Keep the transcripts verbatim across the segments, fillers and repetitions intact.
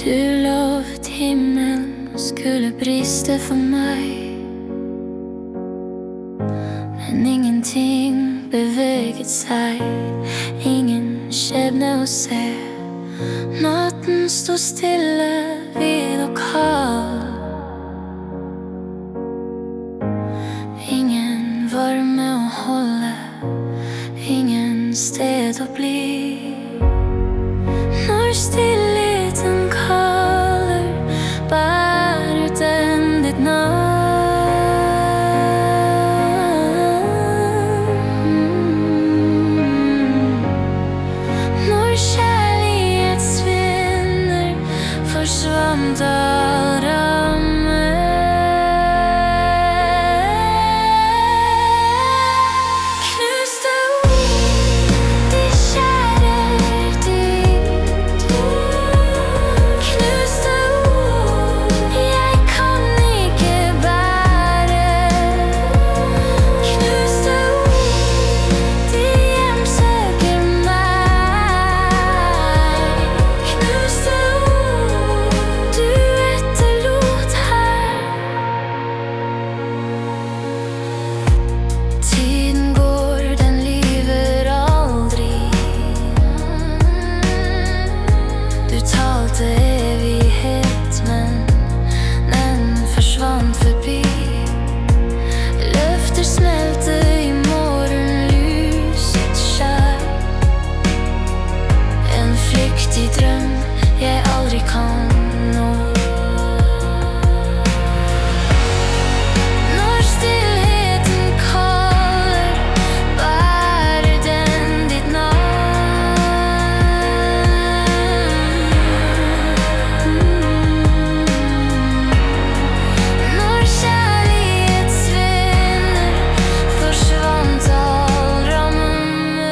Du lovet himmelen skulle briste for meg, men ingenting beveget seg, ingen skjebne å se. Natten sto stille, vid og kald. Ingen varme å holde, ingen sted å bli. Når stillheten kaller, bærer den ditt navn. Når kjærlighet svinner, forsvant all ramme. Knuste ord, de skjærer dypt. Knuste ord, jeg kan ikke bære. Knuste ord, de hjemsøker meg. Knuste ord, du etterlot her. Tiden går, den lyver aldri. Du talte evighet, men den forsvant forbi. Løfter smelte i morgenlyset skjær. En flyktig drøm jeg aldri kan nå. Når stillheten kaller, bærer den ditt navn. Når kjærlighet svinner, forsvant all ramme.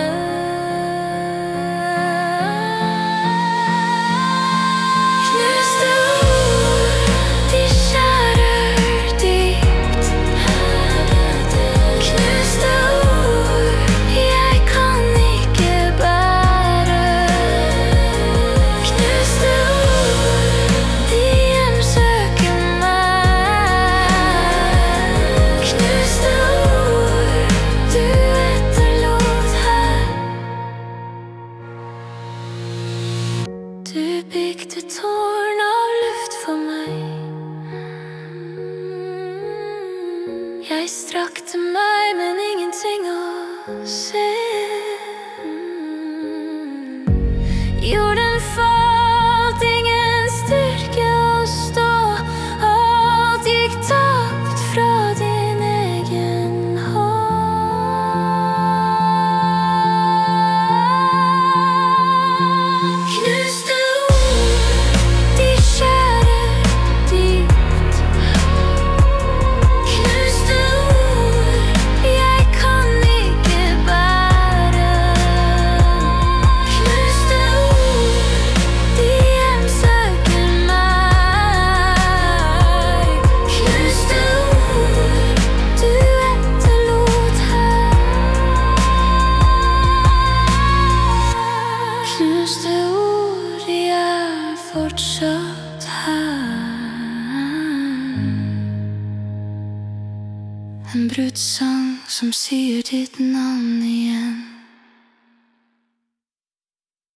Knuste ord, de skjærer dypt. Knuste ord, jeg kan ikke bære. Knuste ord, de hjemsøker meg. Knuste ord, du etterlot her. Du bygde tårn av luft for meg. Jeg strakte meg, men ingenting å se. Jorden falt, ingen styrke å stå. Alt gikk tapt fra din egen hånd. Knuste ord, de skjærer dypt. Knuste ord, jeg kan ikke bære. Knuste ord, de hjemsøker meg. Knuste ord, du etterlot her. Knuste ord, de er fortsatt her. En brutt sang som sier ditt navn igjen.